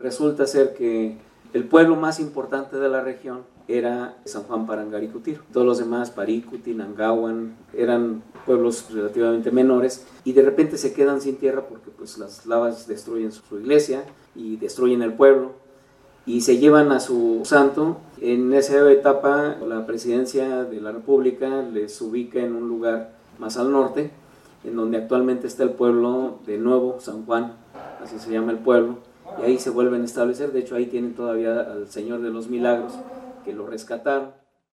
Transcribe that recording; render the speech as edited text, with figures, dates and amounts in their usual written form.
Resulta ser que el pueblo más importante de la región era San Juan Parangaricutiro. Todos los demás, Parícuti, Nangahuan, eran pueblos relativamente menores y de repente se quedan sin tierra porque pues, las lavas destruyen su iglesia y destruyen el pueblo y se llevan a su santo. En esa etapa la presidencia de la República les ubica en un lugar más al norte, en donde actualmente está el pueblo de Nuevo San Juan, así se llama el pueblo, y ahí se vuelven a establecer. De hecho ahí tienen todavía al Señor de los Milagros, que lo rescataron.